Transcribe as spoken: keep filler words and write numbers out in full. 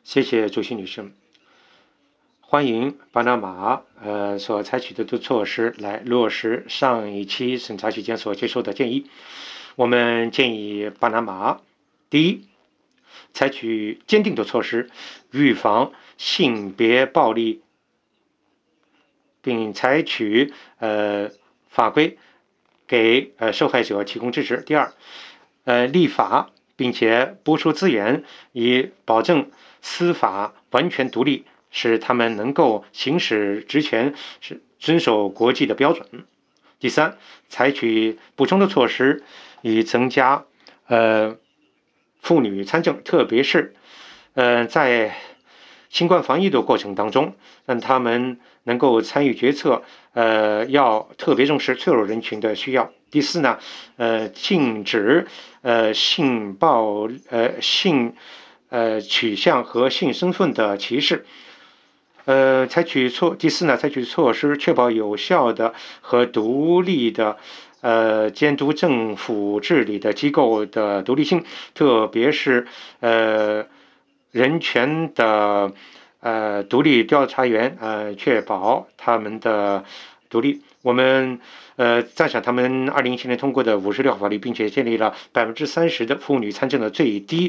谢谢主席女士。欢迎巴拿马呃所采取的措施来落实上一期审查期间所接受的建议。我们建议巴拿马，第一，采取坚定的措施，预防性别暴力，并采取呃法规给呃受害者提供支持。第二，呃立法并且拨出资源，以保证司法完全独立，使他们能够行使职权，是遵守国际的标准。第三，采取补充的措施，以增加呃妇女参政，特别是呃在新冠防疫的过程当中，让他们能够参与决策，呃，要特别重视脆弱人群的需要。第四呢，呃，禁止呃性暴呃性呃取向和性身份的歧视。呃，采取措第四呢，采取措施确保有效的和独立的呃监督政府治理的机构的独立性，特别是呃人权的呃独立调查员呃确保他们的独立。我们呃赞赏他们二零一七年通过的五十六号法律，并且建立了百分之三十的妇女参政的最低